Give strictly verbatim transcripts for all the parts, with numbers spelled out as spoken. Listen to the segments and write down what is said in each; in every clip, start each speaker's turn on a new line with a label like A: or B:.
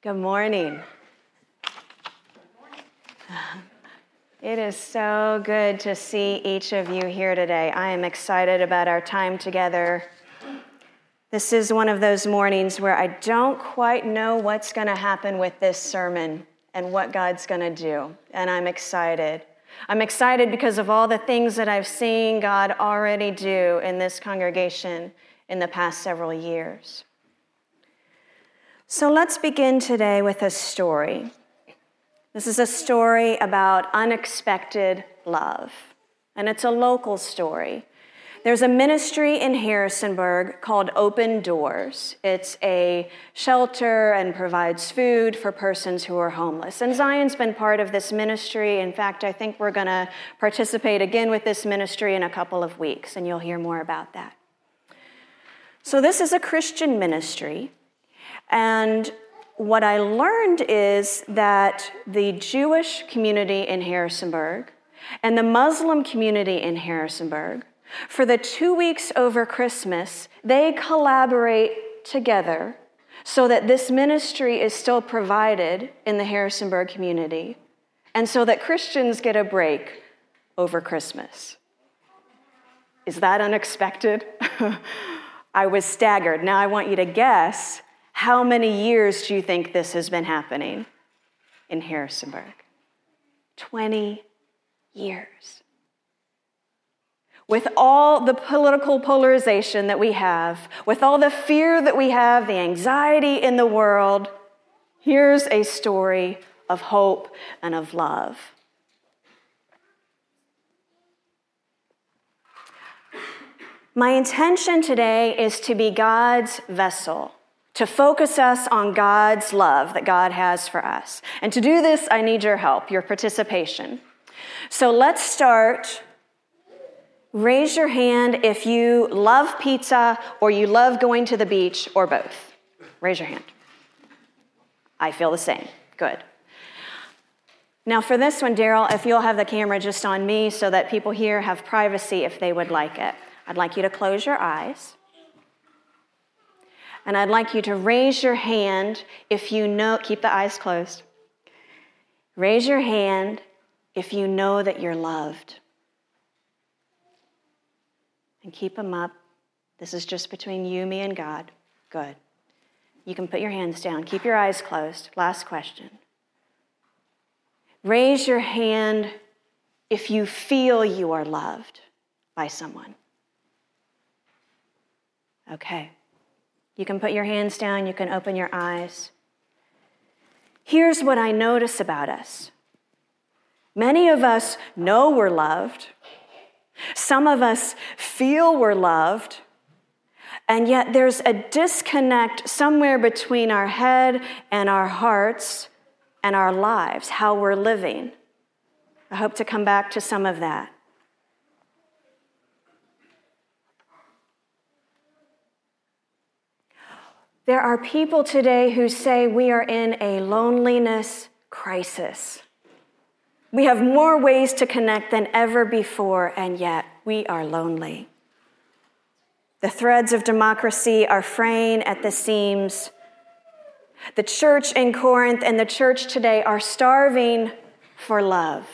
A: Good morning. It is so good to see each of you here today. I am excited about our time together. This is one of those mornings where I don't quite know what's going to happen with this sermon and what God's going to do, and I'm excited. I'm excited because of all the things that I've seen God already do in this congregation in the past several years. So let's begin today with a story. This is a story about unexpected love, and it's a local story. There's a ministry in Harrisonburg called Open Doors. It's a shelter and provides food for persons who are homeless. And Zion's been part of this ministry. In fact, I think we're going to participate again with this ministry in a couple of weeks, and you'll hear more about that. So this is a Christian ministry. And what I learned is that the Jewish community in Harrisonburg and the Muslim community in Harrisonburg, for the two weeks over Christmas, they collaborate together so that this ministry is still provided in the Harrisonburg community and so that Christians get a break over Christmas. Is that unexpected? I was staggered. Now I want you to guess, how many years do you think this has been happening in Harrisonburg? twenty years. With all the political polarization that we have, with all the fear that we have, the anxiety in the world, here's a story of hope and of love. My intention today is to be God's vessel, to focus us on God's love that God has for us. And to do this, I need your help, your participation. So let's start. Raise your hand if you love pizza or you love going to the beach or both. Raise your hand. I feel the same. Good. Now for this one, Daryl, if you'll have the camera just on me so that people here have privacy if they would like it. I'd like you to close your eyes. And I'd like you to raise your hand if you know, keep the eyes closed. Raise your hand if you know that you're loved. And keep them up. This is just between you, me, and God. Good. You can put your hands down. Keep your eyes closed. Last question. Raise your hand if you feel you are loved by someone. Okay. You can put your hands down, you can open your eyes. Here's what I notice about us. Many of us know we're loved. Some of us feel we're loved. And yet there's a disconnect somewhere between our head and our hearts and our lives, how we're living. I hope to come back to some of that. There are people today who say we are in a loneliness crisis. We have more ways to connect than ever before, and yet we are lonely. The threads of democracy are fraying at the seams. The church in Corinth and the church today are starving for love.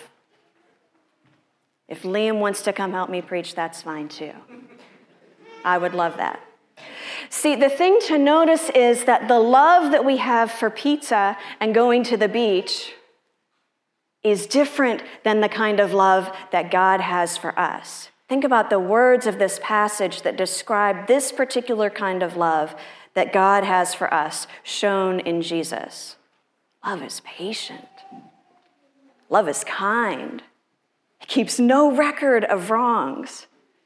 A: If Liam wants to come help me preach, that's fine too. I would love that. See, the thing to notice is that the love that we have for pizza and going to the beach is different than the kind of love that God has for us. Think about the words of this passage that describe this particular kind of love that God has for us, shown in Jesus. Love is patient. Love is kind. It keeps no record of wrongs.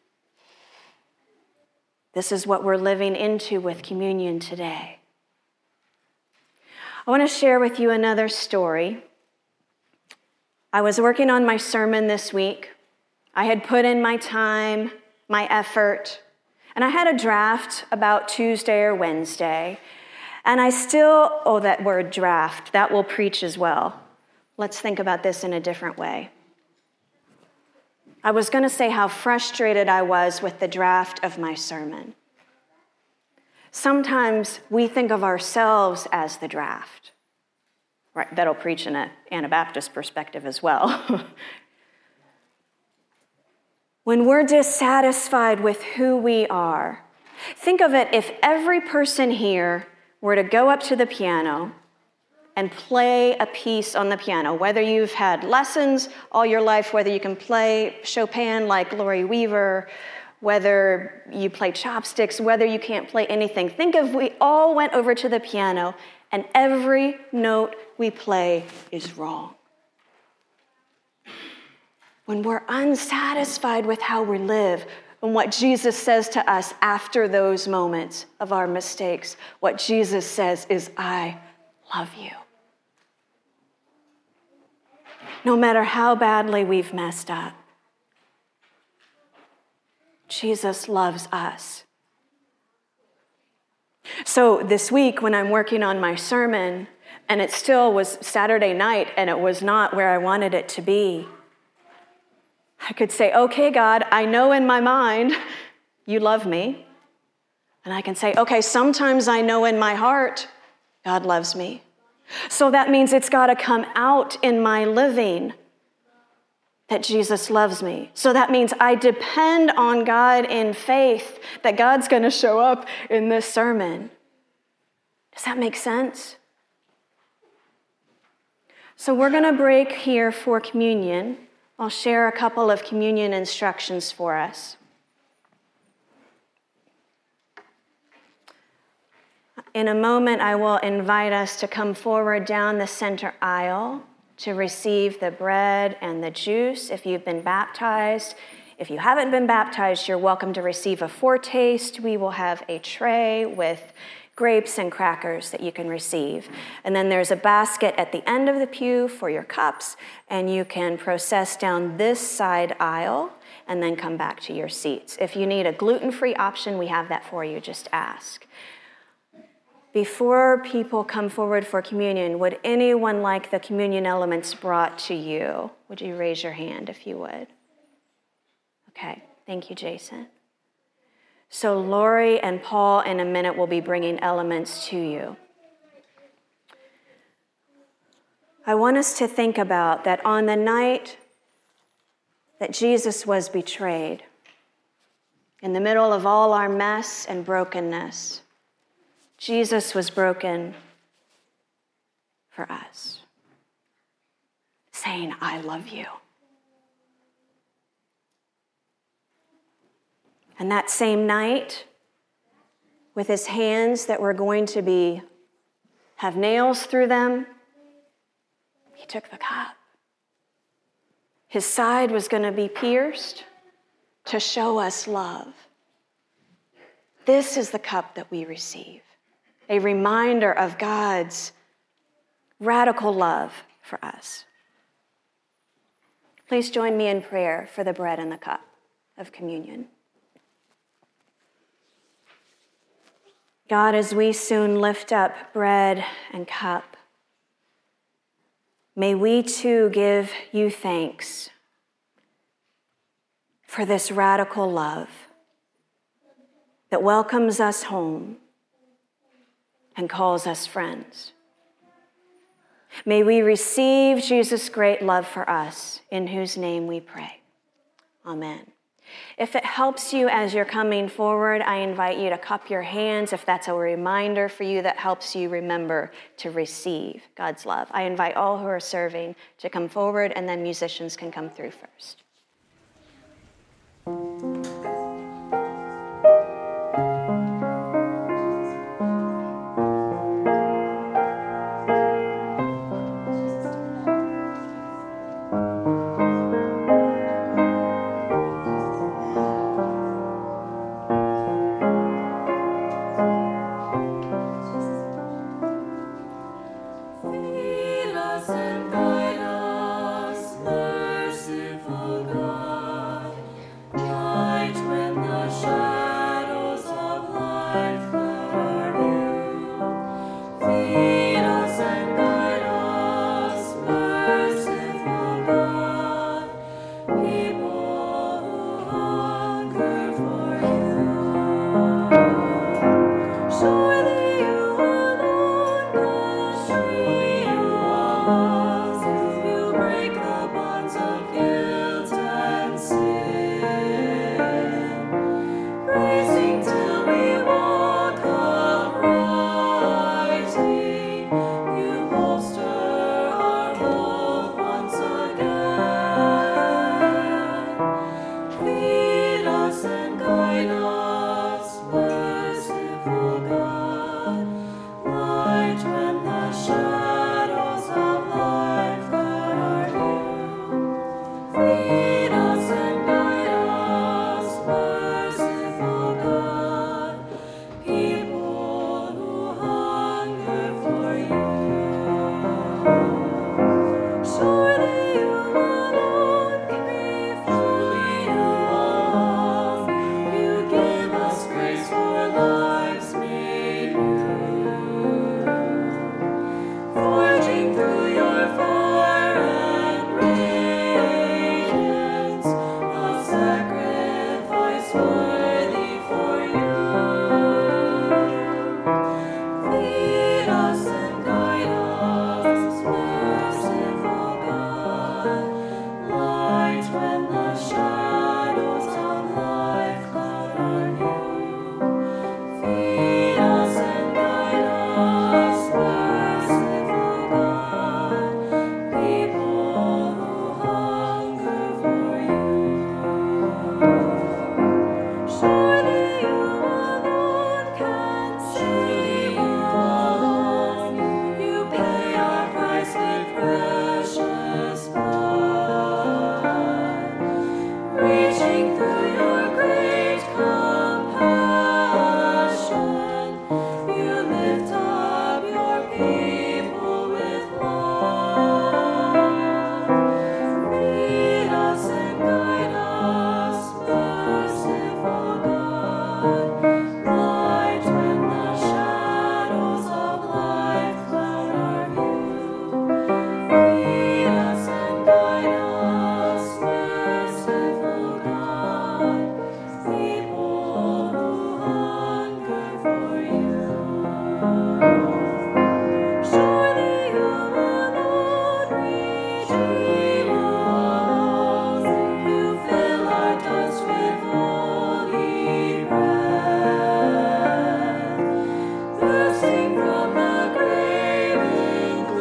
A: This is what we're living into with communion today. I want to share with you another story. I was working on my sermon this week. I had put in my time, my effort, and I had a draft about Tuesday or Wednesday. And I still, oh, that word draft, that will preach as well. Let's think about this in a different way. I was going to say how frustrated I was with the draft of my sermon. Sometimes we think of ourselves as the draft. right, that'll preach in an Anabaptist perspective as well. When we're dissatisfied with who we are, think of it if every person here were to go up to the piano and play a piece on the piano, whether you've had lessons all your life, whether you can play Chopin like Lori Weaver, whether you play chopsticks, whether you can't play anything. Think if we all went over to the piano and every note we play is wrong. When we're unsatisfied with how we live and what Jesus says to us after those moments of our mistakes, what Jesus says is, I love you. No matter how badly we've messed up, Jesus loves us. So this week when I'm working on my sermon, and it still was Saturday night and it was not where I wanted it to be, I could say, okay, God, I know in my mind you love me. And I can say, okay, sometimes I know in my heart God loves me. So that means it's got to come out in my living that Jesus loves me. So that means I depend on God in faith that God's going to show up in this sermon. Does that make sense? So we're going to break here for communion. I'll share a couple of communion instructions for us. In a moment, I will invite us to come forward down the center aisle to receive the bread and the juice. If you've been baptized, if you haven't been baptized, you're welcome to receive a foretaste. We will have a tray with grapes and crackers that you can receive. And then there's a basket at the end of the pew for your cups, and you can process down this side aisle and then come back to your seats. If you need a gluten-free option, we have that for you. Just ask. Before people come forward for communion, would anyone like the communion elements brought to you? Would you raise your hand if you would? Okay, thank you, Jason. So Lori and Paul in a minute will be bringing elements to you. I want us to think about that on the night that Jesus was betrayed, in the middle of all our mess and brokenness, Jesus was broken for us, saying, I love you. And that same night, with his hands that were going to be, have nails through them, he took the cup. His side was going to be pierced to show us love. This is the cup that we receive, a reminder of God's radical love for us. Please join me in prayer for the bread and the cup of communion. God, as we soon lift up bread and cup, may we too give you thanks for this radical love that welcomes us home and calls us friends. May we receive Jesus' great love for us, in whose name we pray. Amen. If it helps you as you're coming forward, I invite you to cup your hands if that's a reminder for you that helps you remember to receive God's love. I invite all who are serving to come forward, and then musicians can come through first.
B: Surely you alone, God, we are.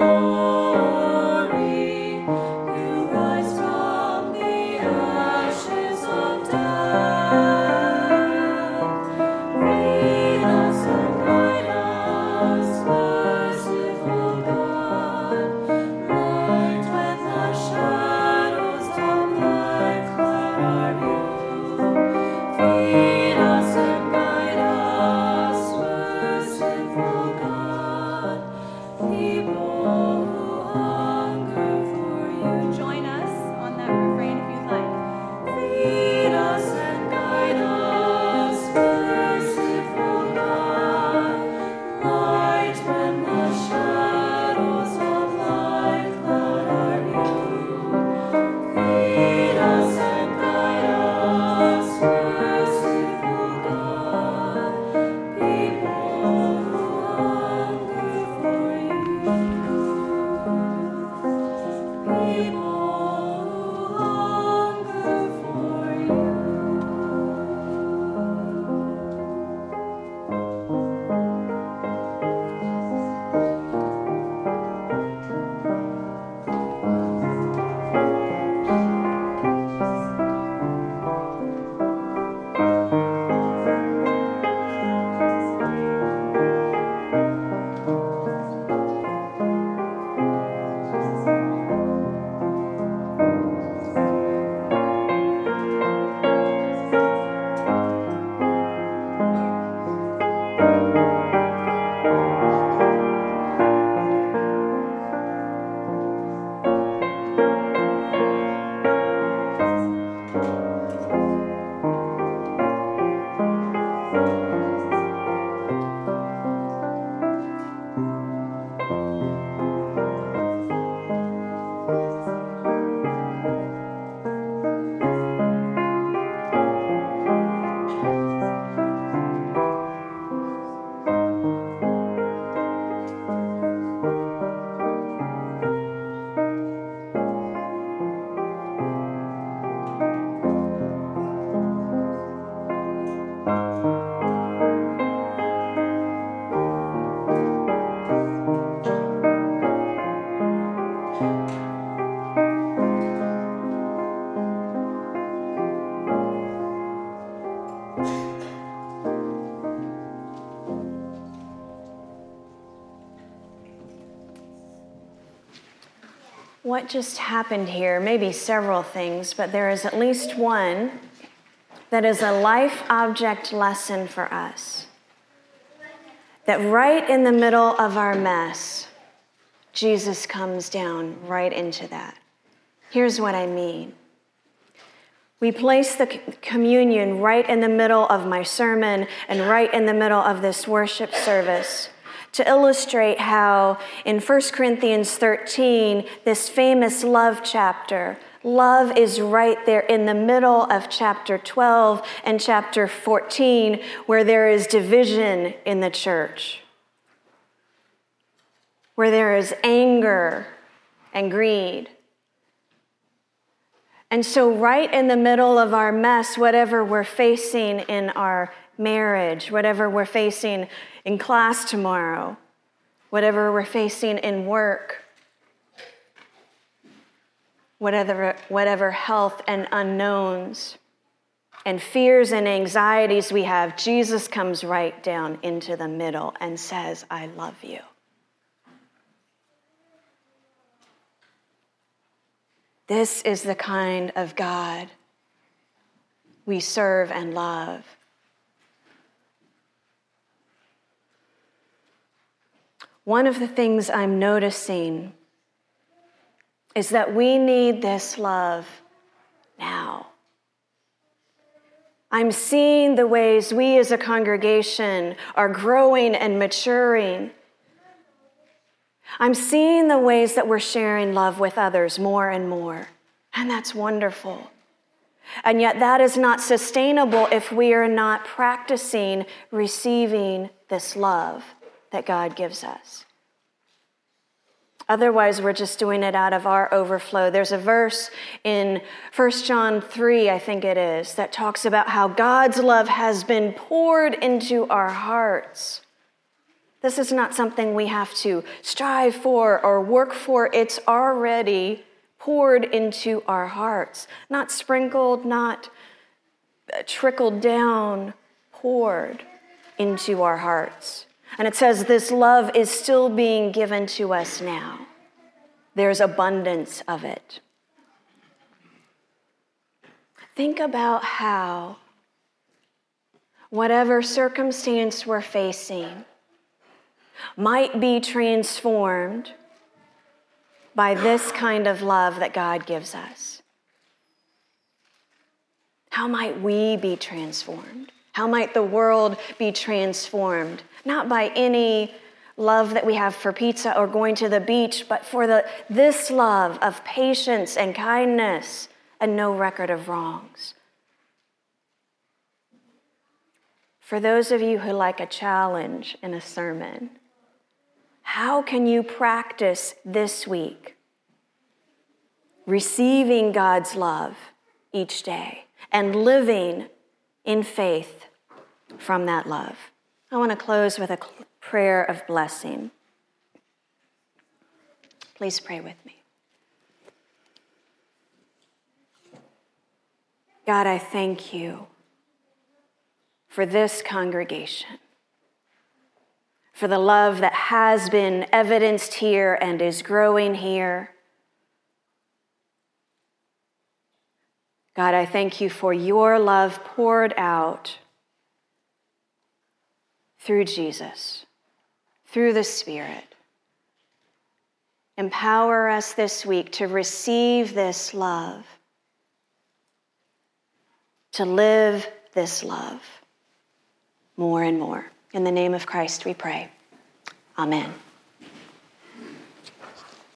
A: What just happened here? Maybe several things, but there is at least one that is a life object lesson for us. That right in the middle of our mess, Jesus comes down right into that. Here's what I mean. We place the communion right in the middle of my sermon and right in the middle of this worship service to illustrate how in First Corinthians thirteen, this famous love chapter, love is right there in the middle of chapter twelve and chapter fourteen, where there is division in the church, where there is anger and greed. And so right in the middle of our mess, whatever we're facing in our marriage, whatever we're facing in class tomorrow, whatever we're facing in work, whatever, whatever health and unknowns and fears and anxieties we have, Jesus comes right down into the middle and says, I love you. This is the kind of God we serve and love. One of the things I'm noticing is that we need this love now. I'm seeing the ways we as a congregation are growing and maturing. I'm seeing the ways that we're sharing love with others more and more, and that's wonderful. And yet that is not sustainable if we are not practicing receiving this love that God gives us. Otherwise, we're just doing it out of our overflow. There's a verse in First John three, I think it is, that talks about how God's love has been poured into our hearts This is not something we have to strive for or work for. It's already poured into our hearts, not sprinkled, not trickled down, poured into our hearts. And it says this love is still being given to us now. There's abundance of it. Think about how whatever circumstance we're facing might be transformed by this kind of love that God gives us. How might we be transformed? How might the world be transformed? Not by any love that we have for pizza or going to the beach, but for the this love of patience and kindness and no record of wrongs. For those of you who like a challenge in a sermon, how can you practice this week receiving God's love each day and living in faith from that love? I want to close with a prayer of blessing. Please pray with me. God, I thank you for this congregation, for the love that has been evidenced here and is growing here. God, I thank you for your love poured out through Jesus, through the Spirit. Empower us this week to receive this love, to live this love more and more. In the name of Christ we pray. Amen.